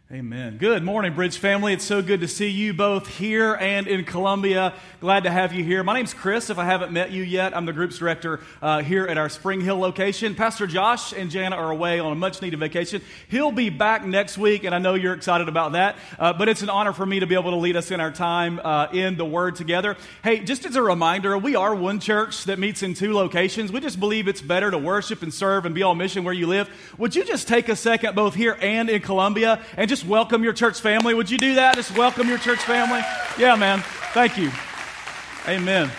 Amen. Good morning, Bridge family. It's so good to see you both here and in Columbia. Glad to have you here. My name's Chris. If I haven't met you yet, I'm the group's director here at our Spring Hill location. Pastor Josh and Jana are away on a much-needed vacation. He'll be back next week, and I know you're excited about that. But it's an honor for me to be able to lead us in our time in the Word together. Hey, just as a reminder, we are one church that meets in two locations. We just believe it's better to worship and serve and be on mission where you live. Would you just take a second, both here and in Columbia, and just welcome your church family? Would you do that? Just welcome your church family? Yeah, man. Thank you. Amen.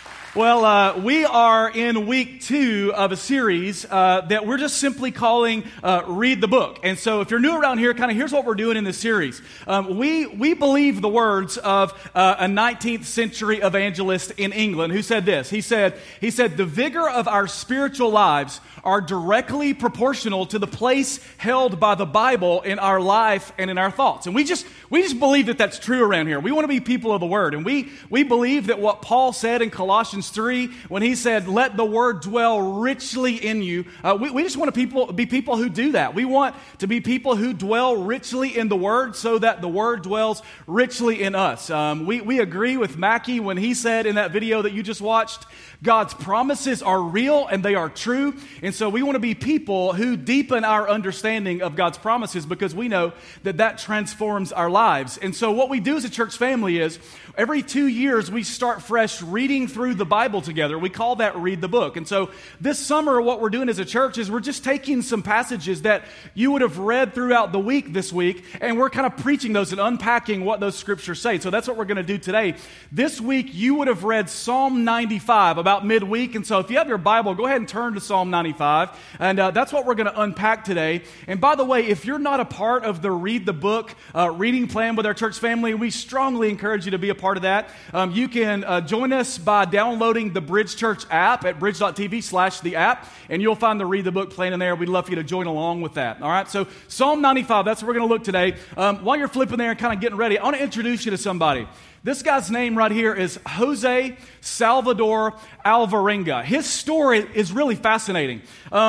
Well, we are in week 2 of a series that we're just simply calling Read the Book. And so if you're new around here, kind of here's what we're doing in this series. We believe the words of a 19th century evangelist in England who said this. He said, the vigor of our spiritual lives are directly proportional to the place held by the Bible in our life and in our thoughts. And we just believe that that's true around here. We want to be people of the Word. And we believe that what Paul said in Colossians 3, when he said, let the Word dwell richly in you, we just want to be people who do that. We want to be people who dwell richly in the Word so that the Word dwells richly in us. We agree with Mackie when he said in that video that you just watched, God's promises are real and they are true. And so we want to be people who deepen our understanding of God's promises because we know that transforms our lives. And so what we do as a church family is every 2 years we start fresh reading through the Bible together. We call that Read the Book. And so this summer what we're doing as a church is we're just taking some passages that you would have read throughout the week this week, and we're kind of preaching those and unpacking what those scriptures say. So that's what we're going to do today. This week you would have read Psalm 95 about midweek. And so if you have your Bible, go ahead and turn to Psalm 95. And that's what we're going to unpack today. And by the way, if you're not a part of the Read the Book reading plan with our church family, we strongly encourage you to be a part of that. You can join us by downloading the Bridge Church app at bridge.tv/the app, and you'll find the Read the Book plan in there. We'd love for you to join along with that. All right, so Psalm 95, that's what we're going to look today. While you're flipping there and kind of getting ready, I want to introduce you to somebody. This guy's name right here is Jose Salvador Alvarenga. His story is really fascinating.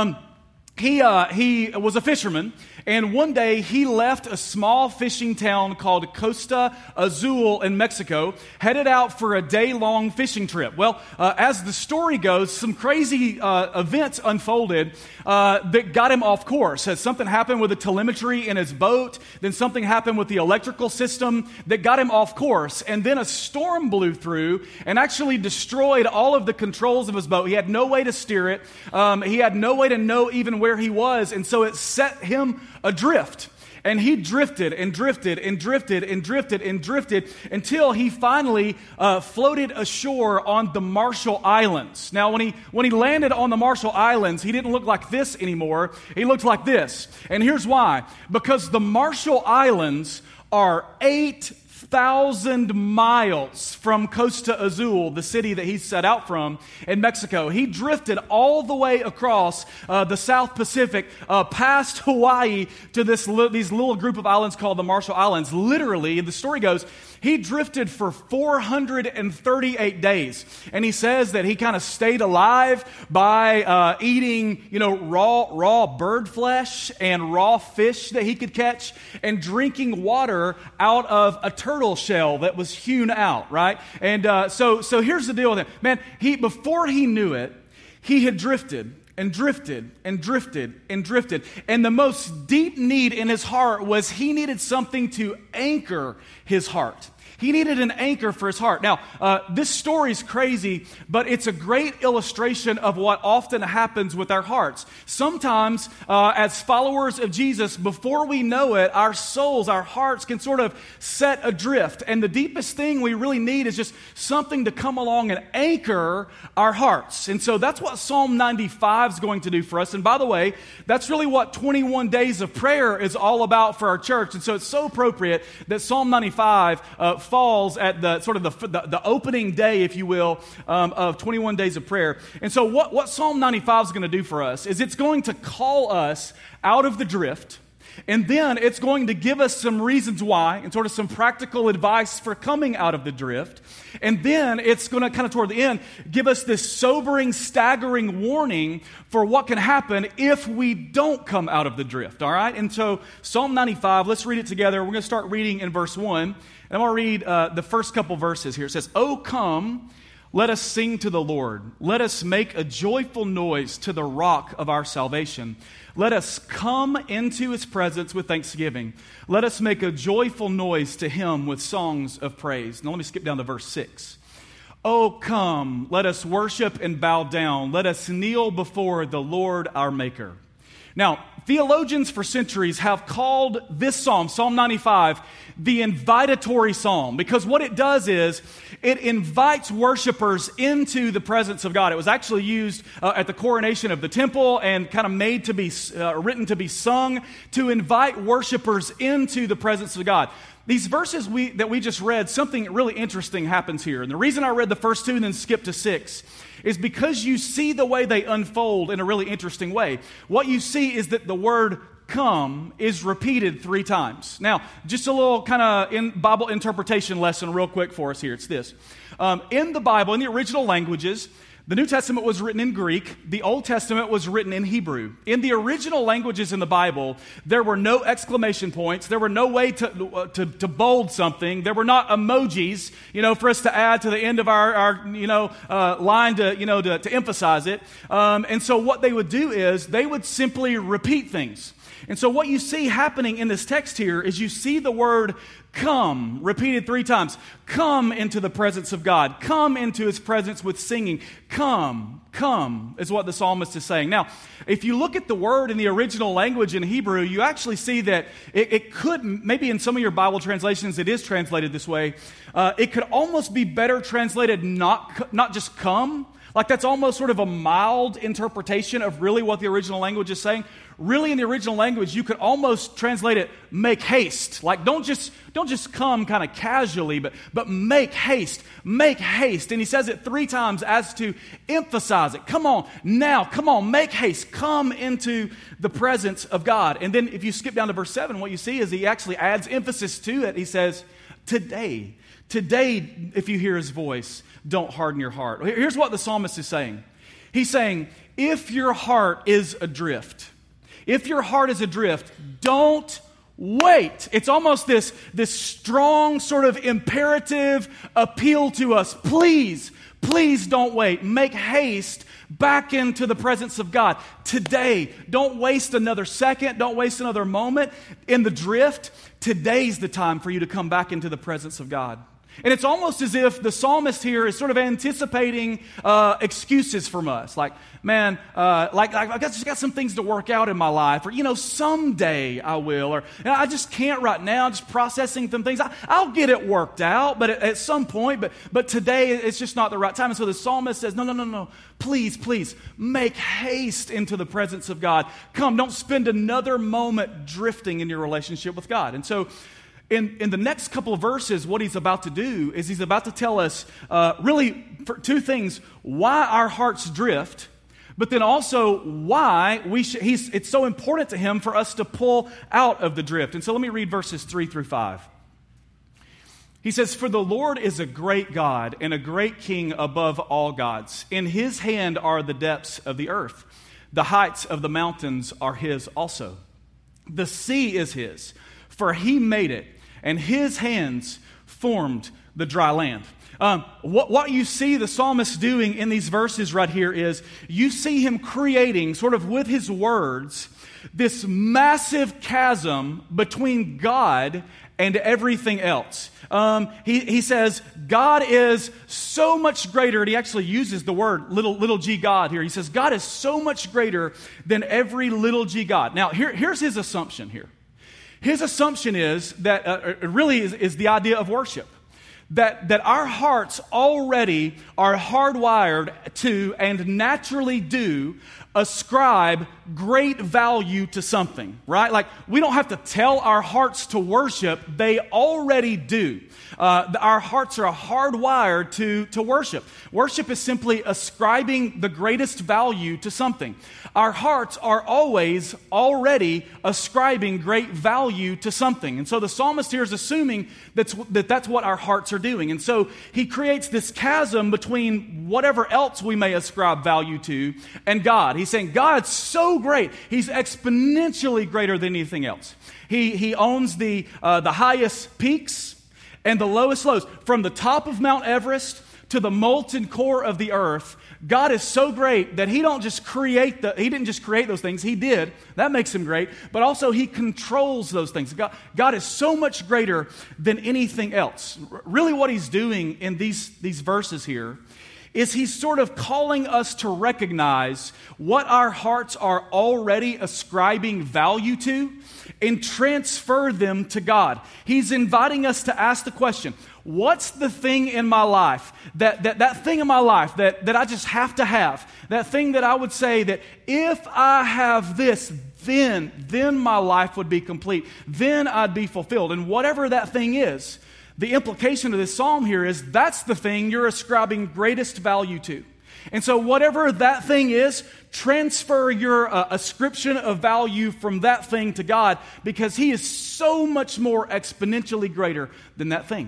He was a fisherman, and one day he left a small fishing town called Costa Azul in Mexico, headed out for a day-long fishing trip. Well, as the story goes, some crazy events unfolded that got him off course. Something happened with the telemetry in his boat, then something happened with the electrical system that got him off course, and then a storm blew through and actually destroyed all of the controls of his boat. He had no way to steer it. He had no way to know even where he was, and so it set him adrift. And he drifted and drifted and drifted and drifted and drifted until he finally floated ashore on the Marshall Islands. Now, when he landed on the Marshall Islands, he didn't look like this anymore. He looked like this. And here's why. Because the Marshall Islands are 8,000 miles from Costa Azul, the city that he set out from in Mexico. He drifted all the way across the South Pacific, past Hawaii to these little group of islands called the Marshall Islands. Literally, the story goes, he drifted for 438 days. And he says that he kind of stayed alive by eating, raw bird flesh and raw fish that he could catch and drinking water out of a turtle shell that was hewn out, right? And so here's the deal with him. Man, before he knew it, he had drifted and drifted and drifted and drifted. And the most deep need in his heart was he needed something to anchor his heart. He needed an anchor for his heart. Now, this story's crazy, but it's a great illustration of what often happens with our hearts. Sometimes, as followers of Jesus, before we know it, our souls, our hearts can sort of set adrift. And the deepest thing we really need is just something to come along and anchor our hearts. And so that's what Psalm 95 is going to do for us. And by the way, that's really what 21 days of prayer is all about for our church. And so it's so appropriate that Psalm 95 falls at the sort of the opening day, if you will, of 21 days of prayer. And so what Psalm 95 is going to do for us is it's going to call us out of the drift. And then it's going to give us some reasons why and sort of some practical advice for coming out of the drift. And then it's going to kind of toward the end give us this sobering, staggering warning for what can happen if we don't come out of the drift, all right? And so Psalm 95, let's read it together. We're going to start reading in verse 1. And I'm going to read the first couple verses here. It says, "O come, let us sing to the Lord. Let us make a joyful noise to the rock of our salvation. Let us come into his presence with thanksgiving. Let us make a joyful noise to him with songs of praise." Now let me skip down to verse 6. "O come, let us worship and bow down. Let us kneel before the Lord our Maker." Now, theologians for centuries have called this psalm, Psalm 95, the invitatory psalm, because what it does is it invites worshipers into the presence of God. It was actually used at the coronation of the temple and kind of made to be written to be sung to invite worshipers into the presence of God. These verses that we just read, something really interesting happens here. And the reason I read the first two and then skipped to 6 is because you see the way they unfold in a really interesting way. What you see is that the word come is repeated 3 times. Now, just a little kind of Bible interpretation lesson real quick for us here. It's this. In the Bible, in the original languages, the New Testament was written in Greek. The Old Testament was written in Hebrew. In the original languages in the Bible, there were no exclamation points. There were no way to bold something. There were not emojis, for us to add to the end of our line to emphasize it. And so what they would do is they would simply repeat things. And so what you see happening in this text here is you see the word come repeated 3 times. Come into the presence of God. Come into his presence with singing. Come is what the psalmist is saying. Now, if you look at the word in the original language in Hebrew, you actually see that it could, maybe in some of your Bible translations it is translated this way, it could almost be better translated not just come. Like that's almost sort of a mild interpretation of really what the original language is saying. Really in the original language, you could almost translate it, make haste. Like don't just come kind of casually, but make haste. Make haste. And he says it 3 times as to emphasize it. Come on, now, come on, make haste. Come into the presence of God. And then if you skip down to verse 7, what you see is he actually adds emphasis to it. He says, today, if you hear his voice, don't harden your heart. Here's what the psalmist is saying. He's saying, if your heart is adrift, don't wait. It's almost this strong sort of imperative appeal to us. Please don't wait. Make haste back into the presence of God today. Don't waste another second. Don't waste another moment in the drift. Today's the time for you to come back into the presence of God. And it's almost as if the psalmist here is sort of anticipating excuses from us. Like, man, I just got some things to work out in my life. Or, someday I will. Or, I just can't right now. I'm just processing some things. I'll get it worked out, but at some point. But today, it's just not the right time. And so the psalmist says, no. Please, make haste into the presence of God. Come, don't spend another moment drifting in your relationship with God. And so, in the next couple of verses, what he's about to do is he's about to tell us really for 2 things: why our hearts drift, but then also why it's so important to him for us to pull out of the drift. And so let me read verses 3 through 5. He says, "For the Lord is a great God and a great King above all gods. In his hand are the depths of the earth. The heights of the mountains are his also. The sea is his, for he made it, and his hands formed the dry land." What you see the psalmist doing in these verses right here is you see him creating, sort of with his words, this massive chasm between God and everything else. He says God is so much greater, and he actually uses the word little g God here. He says God is so much greater than every little g God. Now, here's his assumption here. His assumption is that, is the idea of worship. That our hearts already are hardwired to and naturally do ascribe great value to something, right? Like, we don't have to tell our hearts to worship. They already do. Our hearts are hardwired to worship. Worship is simply ascribing the greatest value to something. Our hearts are always already ascribing great value to something. And so the psalmist here is assuming that's what our hearts are doing. And so he creates this chasm between whatever else we may ascribe value to and God. He's saying God's so great. He's exponentially greater than anything else. He owns the highest peaks and the lowest lows. From the top of Mount Everest to the molten core of the earth, God is so great that He didn't just create those things. He did. That makes Him great. But also He controls those things. God is so much greater than anything else. Really what He's doing in these verses here is He's sort of calling us to recognize what our hearts are already ascribing value to and transfer them to God. He's inviting us to ask the question, what's the thing in my life, that thing in my life that I just have to have, that thing that I would say that if I have this, then my life would be complete, then I'd be fulfilled. And whatever that thing is, the implication of this psalm here is that's the thing you're ascribing greatest value to. And so whatever that thing is, transfer your ascription of value from that thing to God, because He is so much more exponentially greater than that thing.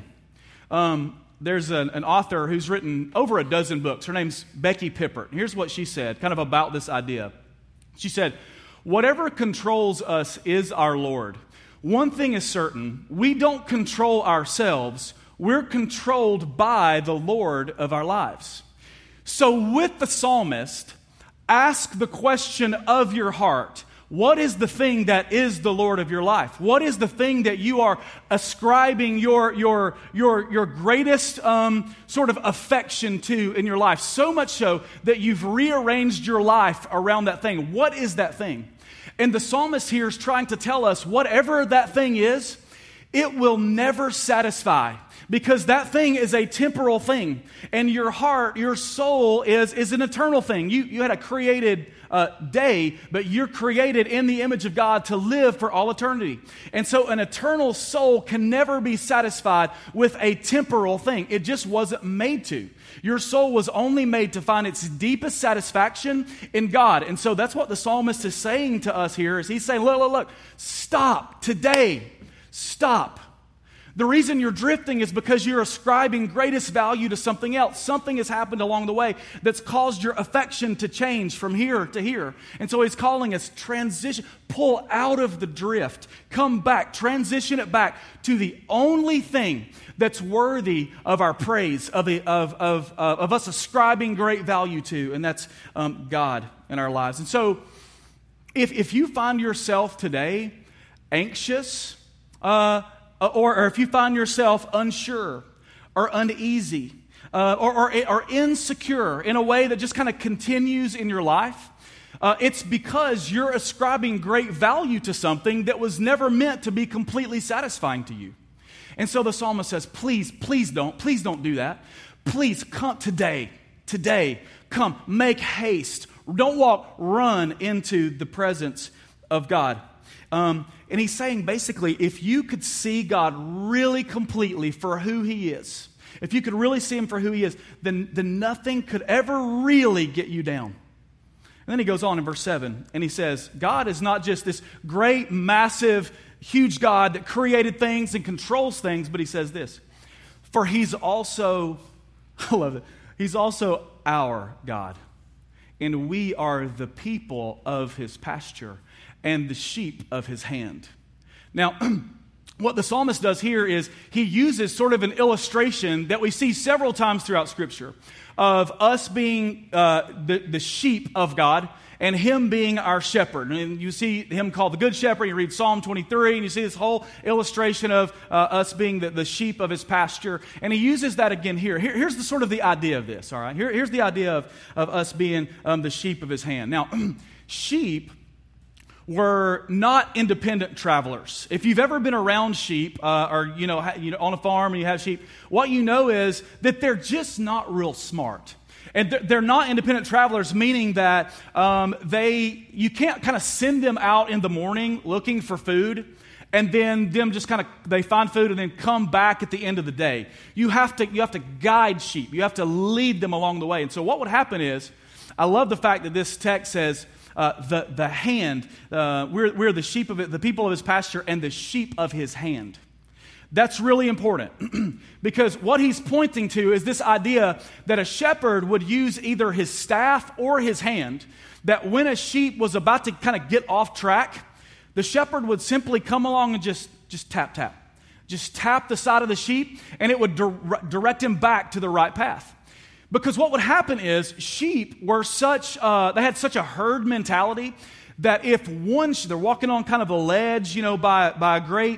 There's an author who's written over a dozen books. Her name's Becky Pippert. Here's what she said, kind of about this idea. She said, "Whatever controls us is our Lord. One thing is certain, we don't control ourselves. We're controlled by the Lord of our lives." So with the psalmist, ask the question of your heart. What is the thing that is the Lord of your life? What is the thing that you are ascribing your greatest sort of affection to in your life? So much so that you've rearranged your life around that thing. What is that thing? And the psalmist here is trying to tell us whatever that thing is, it will never satisfy, because that thing is a temporal thing. And your heart, your soul is an eternal thing. You had a created day, but you're created in the image of God to live for all eternity. And so an eternal soul can never be satisfied with a temporal thing. It just wasn't made to. Your soul was only made to find its deepest satisfaction in God. And so that's what the psalmist is saying to us here, is he's saying, look, stop today. Stop. The reason you're drifting is because you're ascribing greatest value to something else. Something has happened along the way that's caused your affection to change from here to here. And so he's calling us transition. Pull out of the drift. Come back. Transition it back to the only thing that's worthy of our praise, of us ascribing great value to, and that's God in our lives. And so if you find yourself today anxious, or if you find yourself unsure or uneasy or insecure in a way that just kind of continues in your life, it's because you're ascribing great value to something that was never meant to be completely satisfying to you. And so the psalmist says, please don't do that. Please come today, come, make haste. Don't walk, run into the presence of God. And he's saying basically, if you could see God really completely for who He is, if you could really see Him for who He is, then nothing could ever really get you down. And then he goes on in verse 7, and he says, God is not just this great, massive, huge God that created things and controls things, but he says this, for He's also, I love it, He's also our God, and we are the people of His pasture and the sheep of His hand. Now, what the psalmist does here is he uses sort of an illustration that we see several times throughout Scripture of us being the sheep of God and Him being our shepherd. And you see Him called the Good Shepherd. You read Psalm 23, and you see this whole illustration of us being the sheep of His pasture. And he uses that again here. Here's the sort of the idea of this, all right? Here's the idea of us being the sheep of His hand. Now, sheep were not independent travelers. If you've ever been around sheep, or on a farm and you have sheep, what you know is that they're just not real smart. And they're not independent travelers, meaning that you can't kind of send them out in the morning looking for food and then them just they find food and then come back at the end of the day. You have to guide sheep. You have to lead them along the way. And so what would happen is, I love the fact that this text says, the hand, we're the sheep of it, the people of his pasture, and the sheep of his hand. That's really important because what he's pointing to is this idea that a shepherd would use either his staff or his hand, that when a sheep was about to kind of get off track, the shepherd would simply come along and just tap, tap. Just tap the side of the sheep, and it would direct him back to the right path. Because what would happen is sheep were they had such a herd mentality that if they're walking on kind of a ledge, by a great,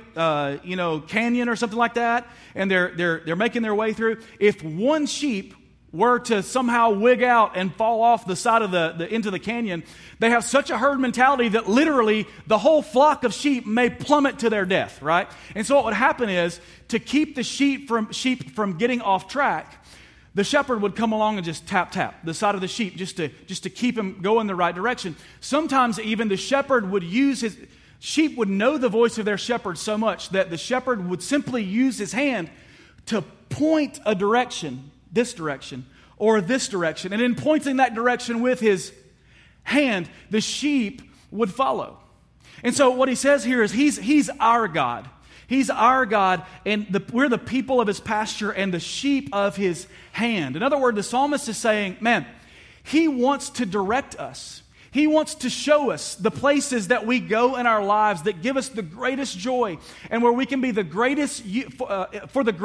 canyon or something like that, and they're making their way through, if one sheep were to somehow wig out and fall off the side of into the canyon, they have such a herd mentality that literally the whole flock of sheep may plummet to their death, right? And so what would happen is, to keep the sheep from getting off track, the shepherd would come along and just tap, tap the side of the sheep just to keep him going in the right direction. Sometimes even the shepherd would sheep would know the voice of their shepherd so much that the shepherd would simply use his hand to point a direction, this direction or this direction. And in pointing that direction with his hand, the sheep would follow. And so what he says here is he's our God. He's our God, and we're the people of his pasture and the sheep of his hand. In other words, the psalmist is saying, man, he wants to direct us. He wants to show us the places that we go in our lives that give us the greatest joy and where we can be the greatest, used for the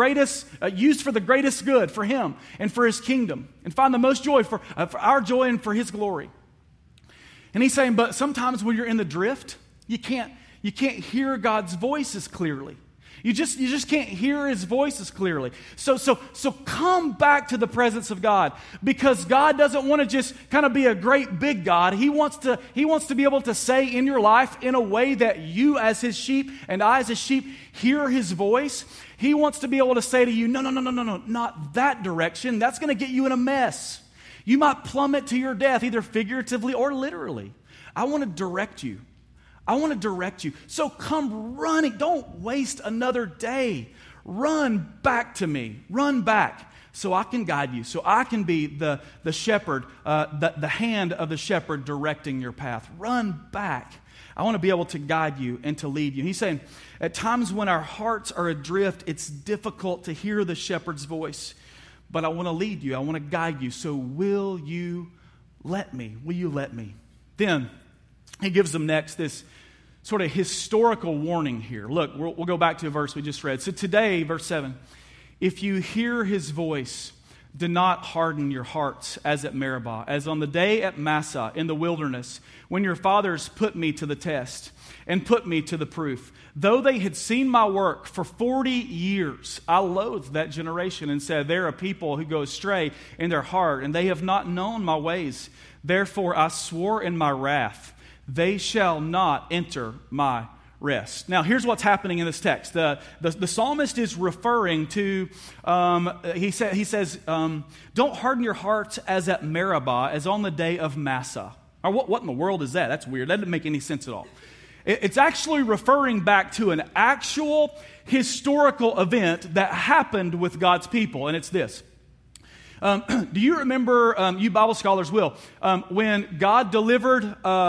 greatest good for him and for his kingdom, and find the most joy for our joy and for his glory. And he's saying, but sometimes when you're in the drift, you can't hear God's voice as clearly. You just can't hear his voice as clearly. So come back to the presence of God, because God doesn't want to just kind of be a great big God. He wants to be able to say in your life in a way that you as his sheep and I as his sheep hear his voice. He wants to be able to say to you, no, not that direction. That's going to get you in a mess. You might plummet to your death, either figuratively or literally. I want to direct you. So come running. Don't waste another day. Run back to me. Run back so I can guide you, so I can be the shepherd, the hand of the shepherd directing your path. Run back. I want to be able to guide you and to lead you. He's saying, at times when our hearts are adrift, it's difficult to hear the shepherd's voice, but I want to lead you. I want to guide you. So will you let me? Will you let me? Then he gives them next this sort of historical warning here. Look, we'll go back to a verse we just read. So today, verse 7, if you hear his voice, do not harden your hearts as at Meribah, as on the day at Massah in the wilderness, when your fathers put me to the test and put me to the proof. Though they had seen my work for 40 years, I loathed that generation and said, they're a people who go astray in their heart, and they have not known my ways. Therefore I swore in my wrath, they shall not enter my rest. Now, here's what's happening in this text. The psalmist is referring to, he says, don't harden your hearts as at Meribah, as on the day of Massah. Or what in the world is that? That's weird. That doesn't make any sense at all. It's actually referring back to an actual historical event that happened with God's people, and it's this. Do you remember, you Bible scholars will, when God delivered,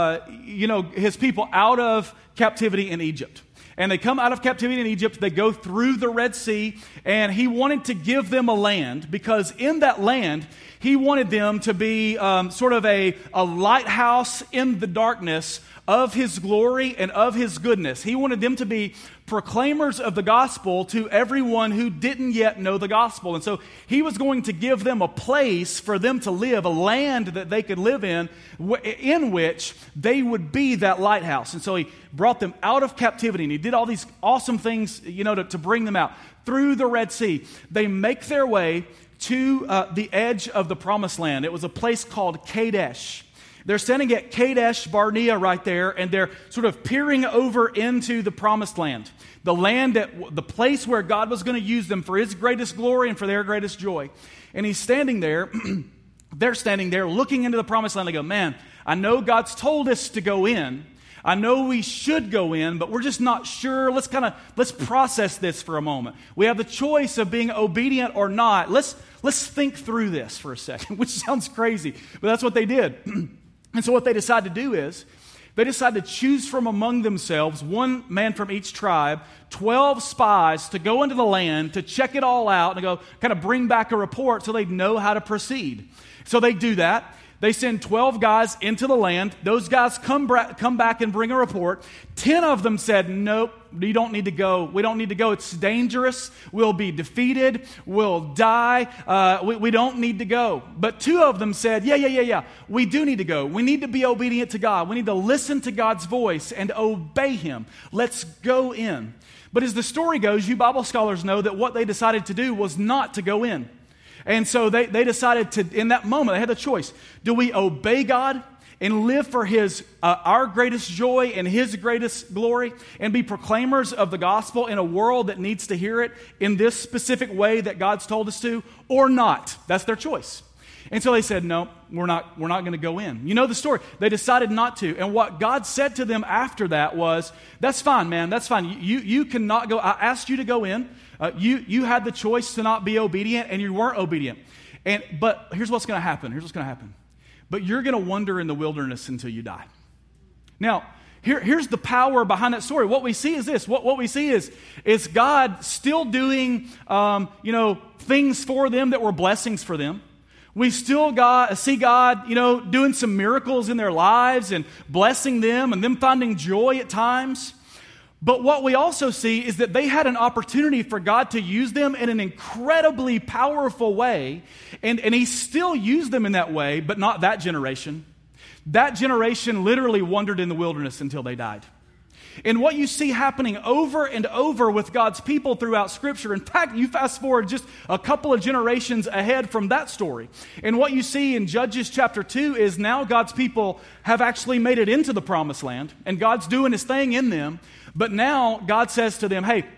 his people out of captivity in Egypt? And they come out of captivity in Egypt, they go through the Red Sea, and he wanted to give them a land, because in that land, he wanted them to be sort of a lighthouse in the darkness of his glory and of his goodness. He wanted them to be proclaimers of the gospel to everyone who didn't yet know the gospel. And so he was going to give them a place for them to live, a land that they could live in which they would be that lighthouse. And so he brought them out of captivity, and he did all these awesome things, to bring them out. Through the Red Sea, they make their way to the edge of the promised land. It was a place called Kadesh. They're standing at Kadesh Barnea right there, and they're sort of peering over into the promised land. The place where God was going to use them for his greatest glory and for their greatest joy. And he's standing there they're standing there looking into the promised land. They go, man, I know God's told us to go in. I know we should go in, but we're just not sure. Let's process this for a moment. We have the choice of being obedient or not. Let's think through this for a second, which sounds crazy, but that's what they did. And so what they decided to do is, they decided to choose from among themselves one man from each tribe, 12 spies to go into the land to check it all out and go kind of bring back a report so they'd know how to proceed. So they do that. They send 12 guys into the land. Those guys come back and bring a report. 10 of them said, nope, you don't need to go. We don't need to go. It's dangerous. We'll be defeated. We'll die. We don't need to go. But 2 of them said, yeah. We do need to go. We need to be obedient to God. We need to listen to God's voice and obey Him. Let's go in. But as the story goes, you Bible scholars know that what they decided to do was not to go in. And so they decided to, in that moment, they had the choice. Do we obey God and live for His, our greatest joy and His greatest glory and be proclaimers of the gospel in a world that needs to hear it in this specific way that God's told us to, or not? That's their choice. And so they said, no, we're not going to go in. You know the story. They decided not to. And what God said to them after that was, that's fine, man. That's fine. You cannot go. I asked you to go in. You had the choice to not be obedient, and you weren't obedient. But here's what's going to happen. But you're going to wander in the wilderness until you die. Now, here's the power behind that story. What we see is this. What we see is God still doing things for them that were blessings for them. We still see God, doing some miracles in their lives and blessing them and them finding joy at times. But what we also see is that they had an opportunity for God to use them in an incredibly powerful way. And He still used them in that way, but not that generation. That generation literally wandered in the wilderness until they died. And what you see happening over and over with God's people throughout Scripture, in fact, you fast forward just a couple of generations ahead from that story. And what you see in Judges chapter 2 is now God's people have actually made it into the promised land, and God's doing His thing in them. But now God says to them, hey,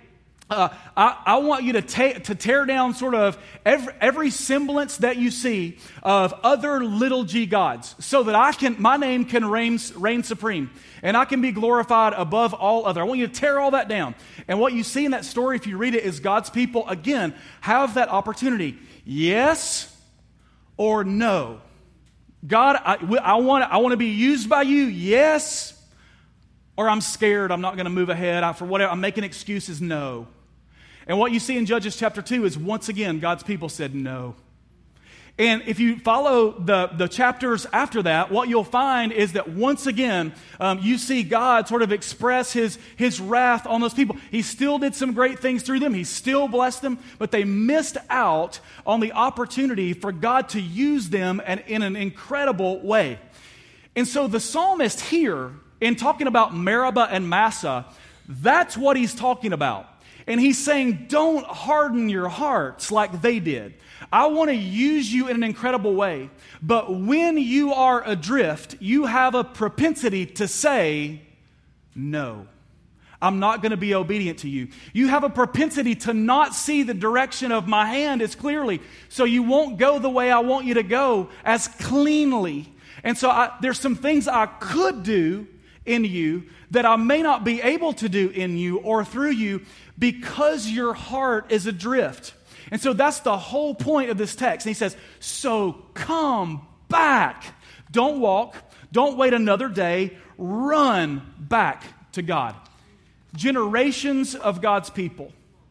I want you to tear down sort of every semblance that you see of other little g gods so that my name can reign supreme and I can be glorified above all other. I want you to tear all that down. And what you see in that story, if you read it, is God's people, again, have that opportunity. Yes or no. God, I want to be used by you. Yes. Or I'm scared, I'm not going to move ahead. For whatever, I'm making excuses. No. And what you see in Judges chapter 2 is once again, God's people said no. And if you follow the chapters after that, what you'll find is that once again, you see God sort of express his wrath on those people. He still did some great things through them. He still blessed them, but they missed out on the opportunity for God to use them in an incredible way. And so the psalmist here, in talking about Meribah and Massah, that's what he's talking about. And he's saying, don't harden your hearts like they did. I want to use you in an incredible way. But when you are adrift, you have a propensity to say, no, I'm not going to be obedient to you. You have a propensity to not see the direction of my hand as clearly. So you won't go the way I want you to go as cleanly. And so there's some things I could do in you that I may not be able to do in you or through you because your heart is adrift. And so that's the whole point of this text. And he says, so come back. Don't walk. Don't wait another day. Run back to God. Generations of God's people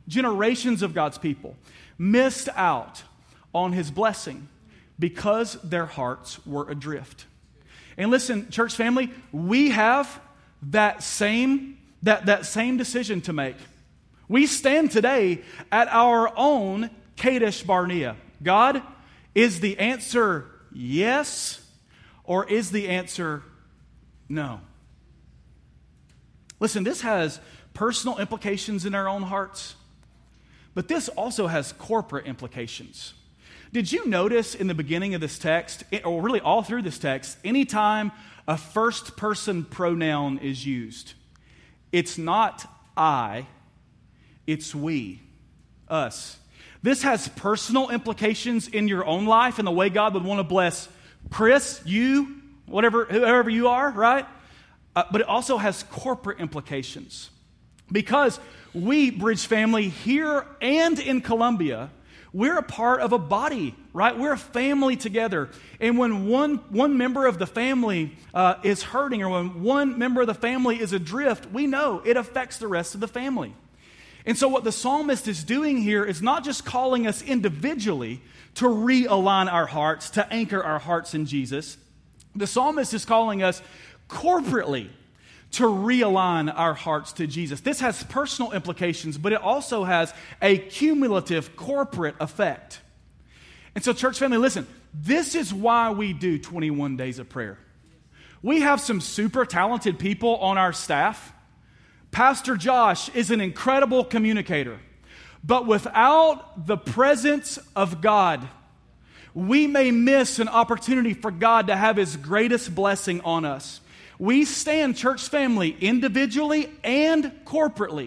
missed out on His blessing because their hearts were adrift. And listen, church family, we have that same decision to make. We stand today at our own Kadesh Barnea. God, is the answer yes, or is the answer no? Listen, this has personal implications in our own hearts, but this also has corporate implications. Did you notice in the beginning of this text, or really all through this text, anytime a first-person pronoun is used, it's not I, it's we, us. This has personal implications in your own life and the way God would want to bless Chris, you, whoever you are, right? But it also has corporate implications. Because we, Bridge family, here and in Columbia, we're a part of a body, right? We're a family together. And when one member of the family is hurting, or when one member of the family is adrift, we know it affects the rest of the family. And so what the psalmist is doing here is not just calling us individually to realign our hearts, to anchor our hearts in Jesus. The psalmist is calling us corporately to realign our hearts to Jesus. This has personal implications, but it also has a cumulative corporate effect. And so, church family, listen, this is why we do 21 days of prayer. We have some super talented people on our staff. Pastor Josh is an incredible communicator. But without the presence of God, we may miss an opportunity for God to have His greatest blessing on us. We stand, church family, individually and corporately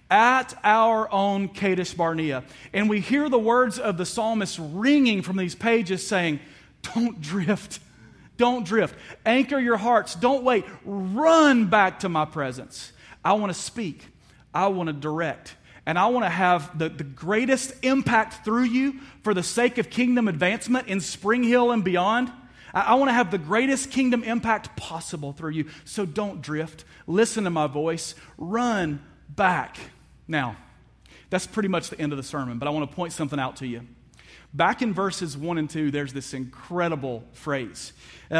at our own Kadesh Barnea. And we hear the words of the psalmist ringing from these pages saying, don't drift. Don't drift. Anchor your hearts. Don't wait. Run back to my presence. I want to speak. I want to direct. And I want to have the greatest impact through you for the sake of kingdom advancement in Spring Hill and beyond. I want to have the greatest kingdom impact possible through you. So don't drift. Listen to my voice. Run back. Now, that's pretty much the end of the sermon, but I want to point something out to you. Back in verses 1 and 2, there's this incredible phrase.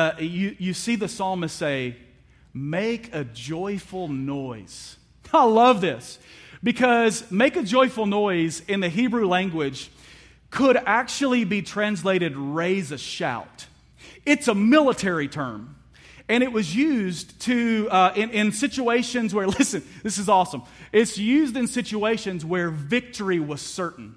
You see the psalmist say, make a joyful noise. I love this because make a joyful noise in the Hebrew language could actually be translated raise a shout. It's a military term. And it was used to in situations where, listen, this is awesome. It's used in situations where victory was certain.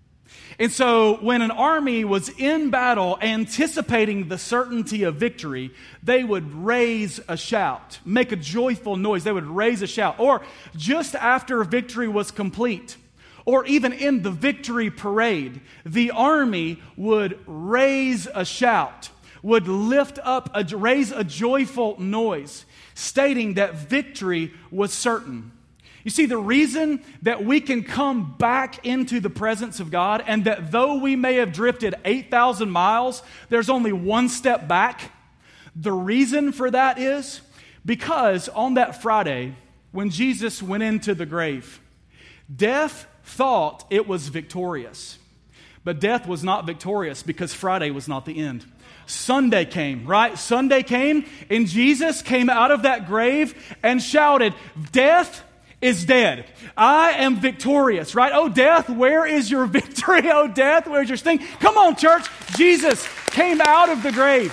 And so when an army was in battle anticipating the certainty of victory, they would raise a shout, make a joyful noise. They would raise a shout. Or just after victory was complete, or even in the victory parade, the army would raise a shout, would lift up, raise a joyful noise, stating that victory was certain. You see, the reason that we can come back into the presence of God, and that though we may have drifted 8,000 miles, there's only one step back. The reason for that is because on that Friday, when Jesus went into the grave, death thought it was victorious. But death was not victorious because Friday was not the end. Sunday came, right? Sunday came, and Jesus came out of that grave and shouted, "Death is dead. I am victorious," right? Oh, death, where is your victory? Oh, death, where's your sting? Come on, church. Jesus came out of the grave.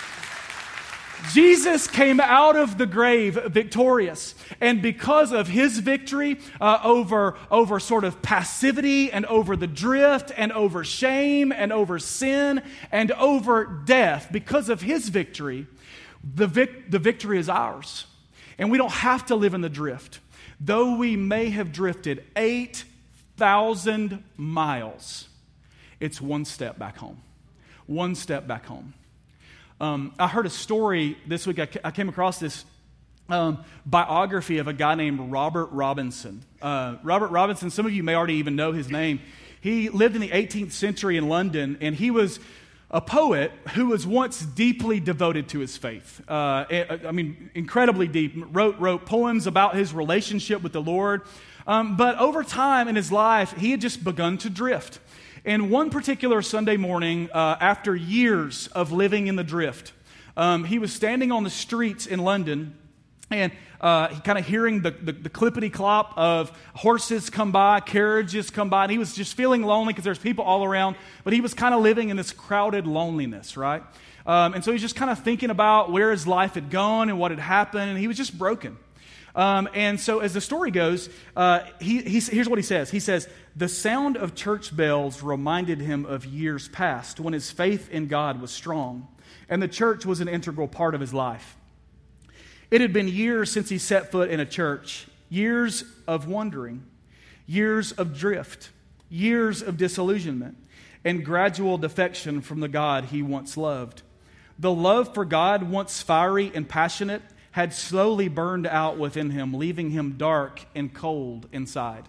Jesus came out of the grave victorious. And because of His victory over sort of passivity and over the drift and over shame and over sin and over death, because of His victory, the victory is ours. And we don't have to live in the drift. Though we may have drifted 8,000 miles, it's one step back home. One step back home. I heard a story this week. I came across this biography of a guy named Robert Robinson. Robert Robinson, some of you may already even know his name. He lived in the 18th century in London, and he was a poet who was once deeply devoted to his faith. Incredibly deep. Wrote poems about his relationship with the Lord. But over time in his life, he had just begun to drift. And one particular Sunday morning, after years of living in the drift, he was standing on the streets in London, and kind of hearing the clippity-clop of horses come by, carriages come by, and he was just feeling lonely because there's people all around, but he was kind of living in this crowded loneliness, right? And so he's just kind of thinking about where his life had gone and what had happened, and he was just broken. And so as the story goes, here's what he says. He says, "The sound of church bells reminded him of years past when his faith in God was strong, and the church was an integral part of his life. It had been years since he set foot in a church, years of wandering, years of drift. years of disillusionment, and gradual defection from the God he once loved. The love for God, once fiery and passionate, had slowly burned out within him, leaving him dark and cold inside.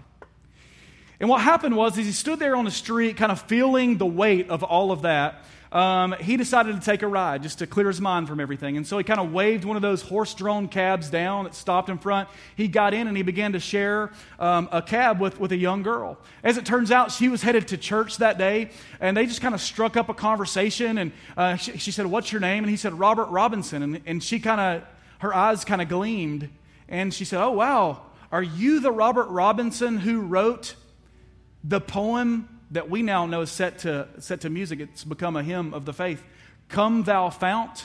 And what happened was, as he stood there on the street, kind of feeling the weight of all of that, he decided to take a ride just to clear his mind from everything. And so he kind of waved one of those horse-drawn cabs down that stopped in front. He got in and he began to share a cab with a young girl. As it turns out, she was headed to church that day, and they just kind of struck up a conversation. And she said, "What's your name?" And he said, "Robert Robinson." And she her eyes kind of gleamed, and she said, "Oh, wow, are you the Robert Robinson who wrote the poem that we now know is set to music? It's become a hymn of the faith. Come thou fount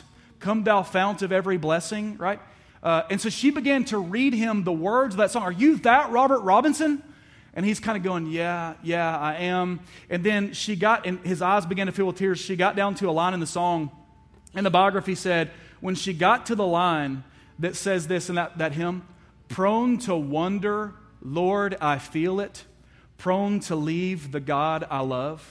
of every blessing," right? And so she began to read him the words of that song. "Are you that Robert Robinson?" And he's kind of going, yeah, I am. And then and his eyes began to fill with tears. She got down to a line in the song, and the biography said, when she got to the line that says this in that hymn, "Prone to wonder, Lord, I feel it, prone to leave the God I love."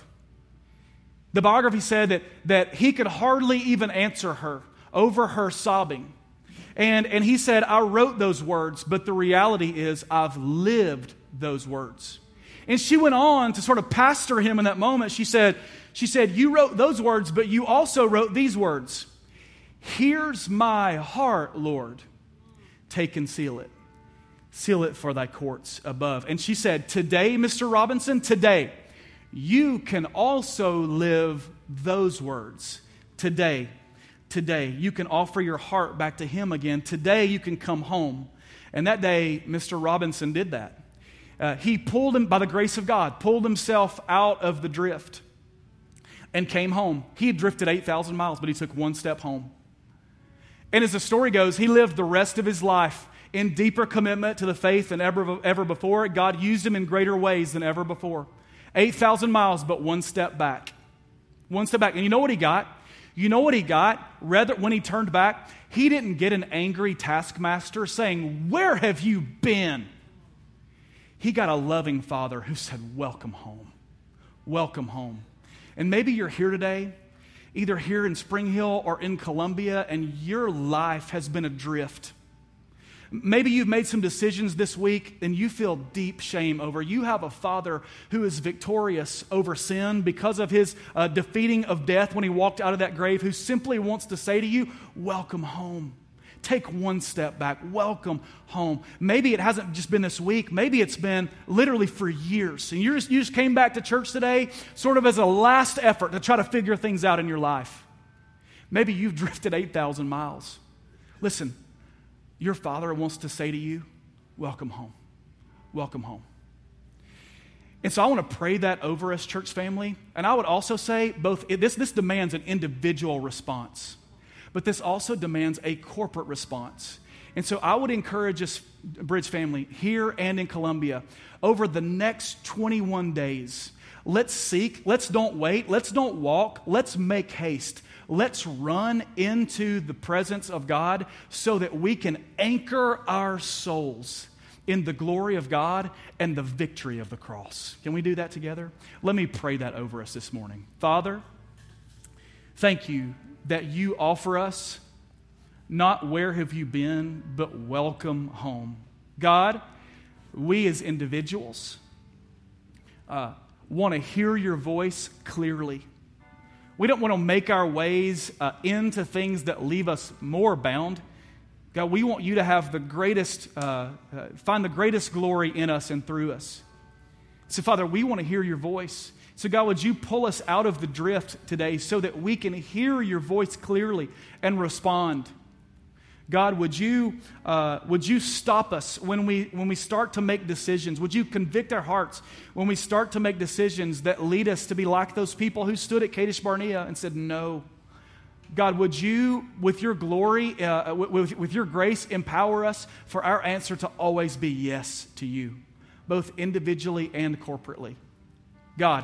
The biography said that he could hardly even answer her over her sobbing. And he said, "I wrote those words, but the reality is I've lived those words." And she went on to sort of pastor him in that moment. She said, "You wrote those words, but you also wrote these words. Here's my heart, Lord. Take and seal it. Seal it for thy courts above." And she said, "Today, Mr. Robinson, today, you can also live those words. Today, you can offer your heart back to him again. Today, you can come home." And that day, Mr. Robinson did that. He by the grace of God, pulled himself out of the drift and came home. He had drifted 8,000 miles, but he took one step home. And as the story goes, he lived the rest of his life in deeper commitment to the faith than ever before. God used him in greater ways than ever before. 8,000 miles, but one step back. One step back. And you know what he got? When he turned back, he didn't get an angry taskmaster saying, "Where have you been?" He got a loving father who said, "Welcome home. Welcome home." And maybe you're here today, either here in Spring Hill or in Columbia, and your life has been adrift. Maybe you've made some decisions this week and you feel deep shame over. You have a father who is victorious over sin because of his defeating of death when he walked out of that grave, who simply wants to say to you, "Welcome home. Take one step back. Welcome home." Maybe it hasn't just been this week. Maybe it's been literally for years. And you just came back to church today sort of as a last effort to try to figure things out in your life. Maybe you've drifted 8,000 miles. Listen, your Father wants to say to you, "Welcome home. Welcome home." And so I want to pray that over us, church family. And I would also say this demands an individual response, but this also demands a corporate response. And so I would encourage us, Bridge family, here and in Columbia, over the next 21 days, let's seek, let's don't wait, let's don't walk, let's make haste. Let's run into the presence of God so that we can anchor our souls in the glory of God and the victory of the cross. Can we do that together? Let me pray that over us this morning. Father, thank you that you offer us not "where have you been," but "welcome home." God, we as individuals want to hear your voice clearly. We don't want to make our ways into things that leave us more bound. God, we want you to have the greatest, find the greatest glory in us and through us. So, Father, we want to hear your voice. So, God, would you pull us out of the drift today so that we can hear your voice clearly and respond? God, would you stop us when we start to make decisions? Would you convict our hearts when we start to make decisions that lead us to be like those people who stood at Kadesh Barnea and said no? God, would you, with your glory, with your grace, empower us for our answer to always be yes to you, both individually and corporately? God,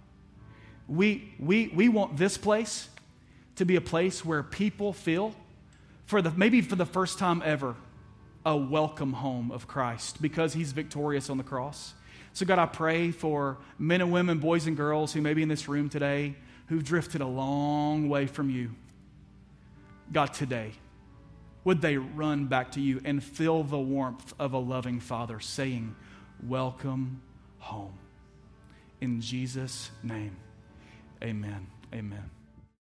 we want this place to be a place where people feel, maybe for the first time ever, a welcome home of Christ because he's victorious on the cross. So God, I pray for men and women, boys and girls who may be in this room today who've drifted a long way from you. God, today, would they run back to you and feel the warmth of a loving Father saying, welcome home. In Jesus' name, amen. Amen.